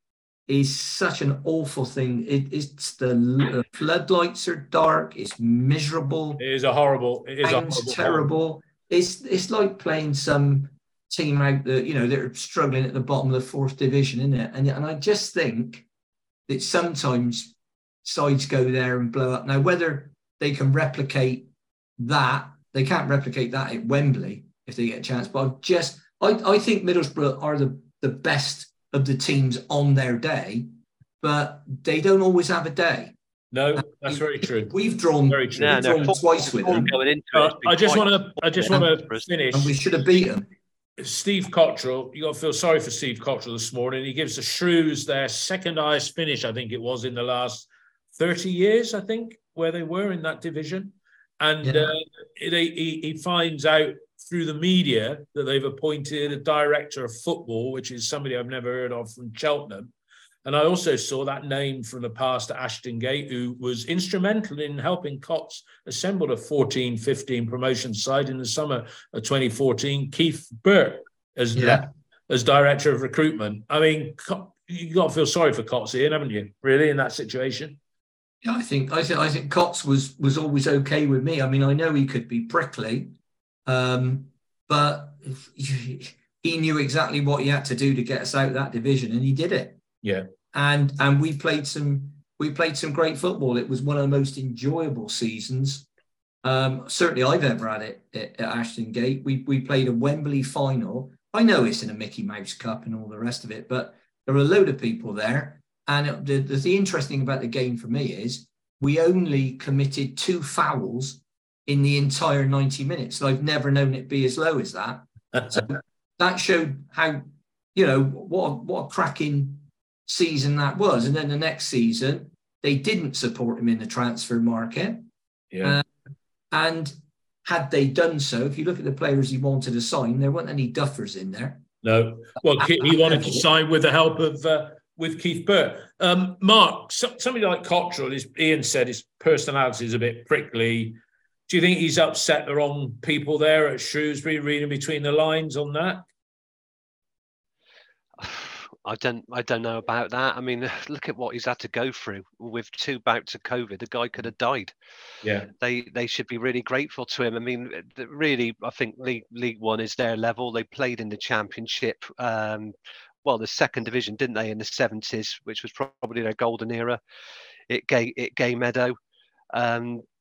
is such an awful thing. It, it's the, the floodlights are dark. It's miserable. It is a horrible. It is a horrible, terrible. Horrible. It's it's like playing some team out that you know they're struggling at the bottom of the fourth division, isn't it? And and I just think that sometimes sides go there and blow up. Now, whether they can replicate that, they can't replicate that at Wembley if they get a chance. But I've just, I, I think Middlesbrough are the, the best of the teams on their day, but they don't always have a day. No, and that's very true. We've drawn, very true. We've no, drawn no, twice with them. Going into uh, I just want to, I just want to finish. And we should have beat them. Steve Cottrell, you got to feel sorry for Steve Cottrell this morning. He gives the Shrews their second highest finish, I think it was, in the last thirty years, I think, where they were in that division. And yeah. uh, it, he, he finds out through the media that they've appointed a director of football, which is somebody I've never heard of from Cheltenham. And I also saw that name from the past at Ashton Gate, who was instrumental in helping Cots assemble a fourteen fifteen promotion side in the summer of twenty fourteen, Keith Burt, as, yeah. as director of recruitment. I mean, you got to feel sorry for Cots here, haven't you, really, in that situation? Yeah, I think I think I think Cots was was always okay with me. I mean, I know he could be prickly, um, but he knew exactly what he had to do to get us out of that division, and he did it. Yeah, and and we played some we played some great football. It was one of the most enjoyable seasons, um, certainly I've ever had it at, at Ashton Gate. We we played a Wembley final. I know it's in a Mickey Mouse Cup and all the rest of it, but there were a load of people there. And the, the, the interesting about the game for me is we only committed two fouls in the entire ninety minutes. I've never known it be as low as that. So that showed how, you know, what, what a cracking season that was. And then the next season, they didn't support him in the transfer market. Yeah. Uh, and had they done so, if you look at the players he wanted to sign, there weren't any duffers in there. No. Well, he wanted to sign with the help of... Uh, with Keith Burt. Um, Mark, so, somebody like Cottrell, as Ian said, his personality is a bit prickly. Do you think he's upset the wrong people there at Shrewsbury, reading between the lines on that? I don't I don't know about that. I mean, look at what he's had to go through with two bouts of COVID. The guy could have died. Yeah. They they should be really grateful to him. I mean, really, I think League League One is their level. They played in the Championship. Um, well, the second division, didn't they, in the seventies, which was probably their golden era. It gave it Gay Meadow. Um,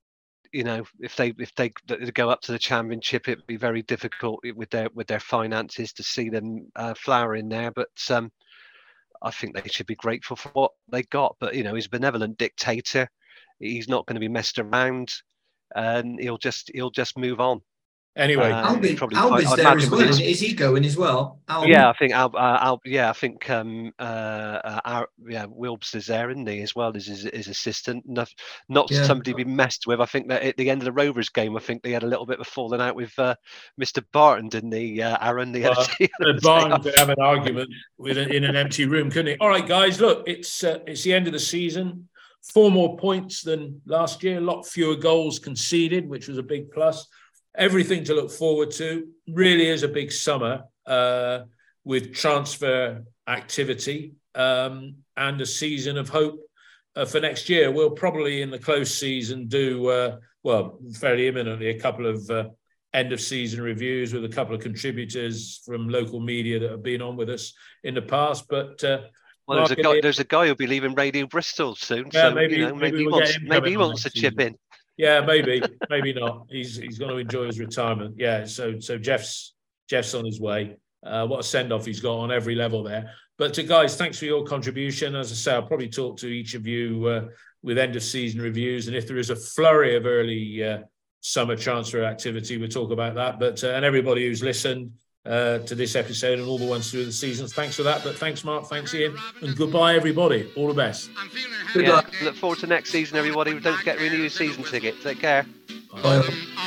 you know, if they if they go up to the Championship, it'd be very difficult with their with their finances to see them uh, flowering there. But um, I think they should be grateful for what they got. But you know, he's a benevolent dictator. He's not going to be messed around, and he'll just he'll just move on. Anyway, uh, Albi, probably, Albi's I, there as well. his, Is he going as well? Albi? Yeah, I think Al, uh, Al, yeah, I think um, uh, uh, our, yeah, Wilbs is there, isn't he, as well as his, his assistant? Not, not Yeah. somebody to be messed with. I think that at the end of the Rovers game, I think they had a little bit of a falling out with uh, Mister Barton, didn't he, uh, Aaron? They had uh, a, Barton could have an argument with a, in an empty room, couldn't he? All right, guys, look, it's uh, it's the end of the season. Four more points than last year. A lot fewer goals conceded, which was a big plus. Everything to look forward to. Really is a big summer uh, with transfer activity um, and a season of hope uh, for next year. We'll probably in the close season do, uh, well, fairly imminently, a couple of uh, end of season reviews with a couple of contributors from local media that have been on with us in the past. But uh, well, there's a guy. There's a guy who'll be leaving Radio Bristol soon. Yeah, so maybe, you know, maybe, maybe he we'll wants maybe he wants to chip season. in. Yeah, maybe, maybe not. He's he's going to enjoy his retirement. Yeah, so so Jeff's Jeff's on his way. Uh, what a send off he's got on every level there. But to guys, thanks for your contribution. As I say, I'll probably talk to each of you uh, with end of season reviews, and if there is a flurry of early uh, summer transfer activity, we'll talk about that. But uh, and everybody who's listened uh, to this episode and all the ones through the seasons, thanks for that. But thanks, Mark. Thanks, Ian, and goodbye, everybody. All the best. Good Yeah, luck. look forward to next season, everybody. Don't forget to renew your season ticket. Take care. Bye.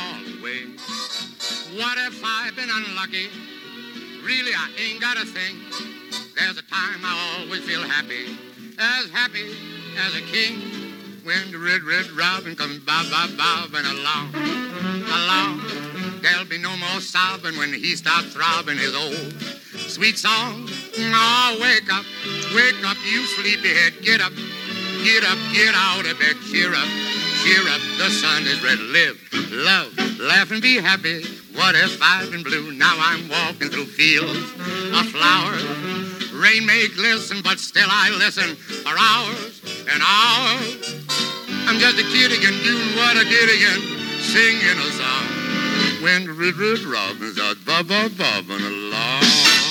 What if I've been unlucky? Really, I ain't got a thing. There's a time I always feel happy, as happy as a king. When the red, red robin comes bob, bob, bobbing along, along. There'll be no more sobbing when he starts throbbing his old sweet song. Oh, wake up, wake up, you sleepyhead. Get up, get up, get out of bed. Cheer up, cheer up, the sun is red. Live, love, laugh and be happy. What if I've been blue? Now I'm walking through fields of flowers. Rain may glisten, but still I listen for hours and hours. I'm just a kid again, doing what I did again, singing a song. When the red, red robins are bob, bob, bobbing along.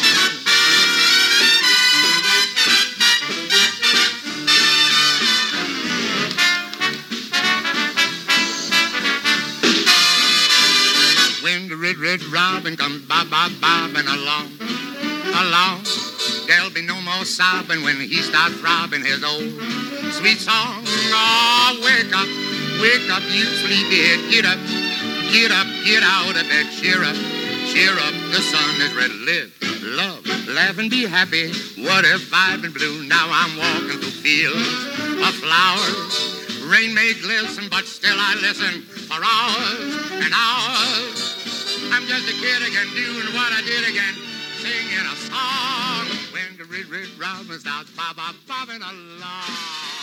When the red, red robin comes bob, bob, bobbing along, along. There'll be no more sobbing when he starts throbbing his old sweet song. Oh, wake up, wake up, you sleepyhead. Get up, get up, get out of bed. Cheer up, cheer up, the sun is red. Live, love, laugh and be happy. What if I've been blue? Now I'm walking through fields of flowers. Rain may glisten, but still I listen for hours and hours. I'm just a kid again, doing what I did again, singing a song. When the red, red robin starts bob, bob, bobbing along.